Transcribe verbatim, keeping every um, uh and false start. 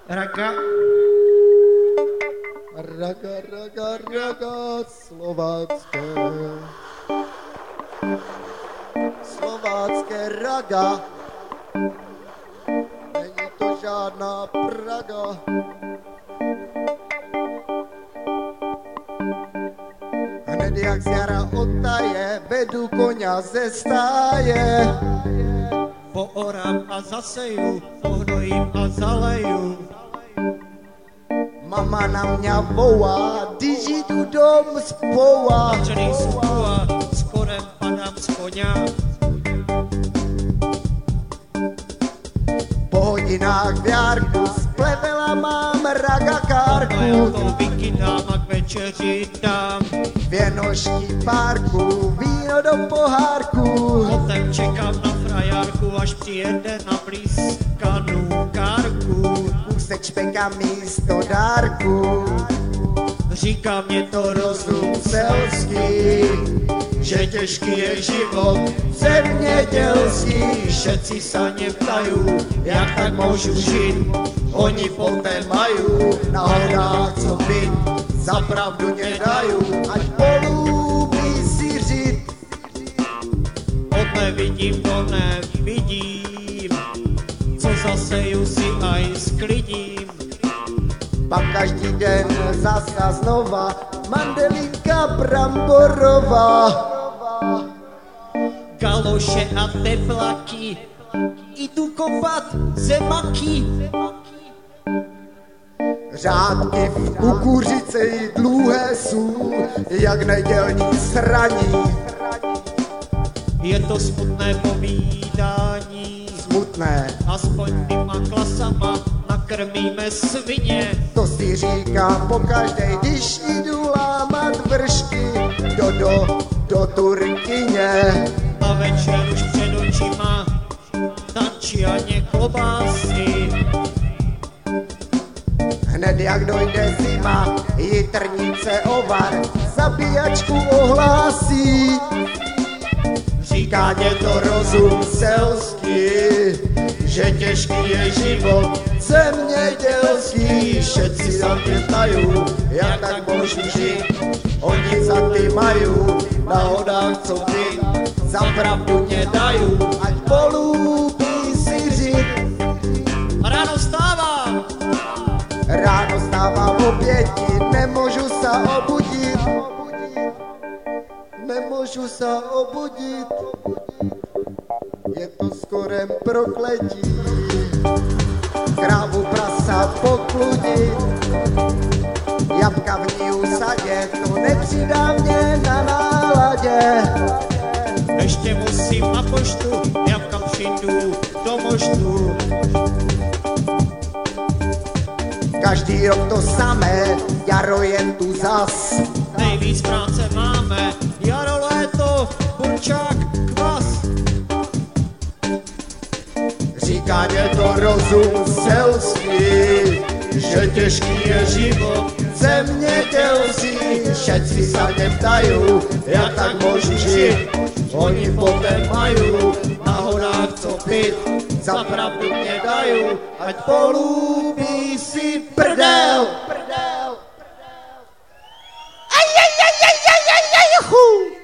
Raga. Raga, raga, raga, slovácké. Slovácké raga. Není to žádná Praga. Hned jak z jara odtaje, vedu koňa ze stáje. Poorám a zaseju, pohnojím a zaleju. Mama na mě volá, když jdu dom spova. Načený spova, sporem padám z koňa. Po hodinách v járku splevela mám raga kárku. Já to vykydám a k večeři dám. Dvě nožky v párku, víno do pohárku. Potem čekám na frajarku, až přijede na blízkanou kárku. Úsek špeka místo dárku. Říká mě to rozum Selský, že těžký je život zemědělský. Všetci sa mě ptajú, jak tak môžu žiť. Oni poté majú Na hodách co byt, za pravdu nedajú. Ať polúbí si řit. od nevidím do nevidím, co zaseju si aj sklidím. Pak každý den zasa znova mandelíka bramborová. Galoše a teflaky, jdu kopat zemaky. Řádky v kukuřice i dlouhé jsou, jak nedělní sraní. Je to smutné povídání, Smutné, aspoň týma klasama nakrmíme svině. to si říkám po každej, když jdu lámat vršky do, do, do Turkyně. A večer už před očima tančí a klobásy. Hned jak dojde zima, jitrnice ovar, zabíjačku ohlásí. Říká mě to rozum selský, že těžký je život zemědělský. Všetci za mě tajú, jak tak môžu žít. Oni za ty majú, na hodách co ty, za pravdu nedajú. Ať polúbí si žít. Ráno vstávám, Ráno stávám o pěti, nemůžu se obudit. Nemůžu se obudit. Je to skorem prokletí. Krávu prasa pokludit. Jabka v ní usadě, to nepřidá mě na náladě. ještě musím na poštu, jabka přijdu do moštu. Každý rok to samé, jaro je tu zas. Nejvíc práce máme, jaro, léto, burčák, kvas. Říká mě to rozum selský, že těžký je život zemědělský. Všetci se mě ptajú, jak tak môžu žít. Oni poté majú na horách co pít, za pravdu mě dajú, ať polúbí si prdel. Aj, aj, aj, aj, aj, aj, aj,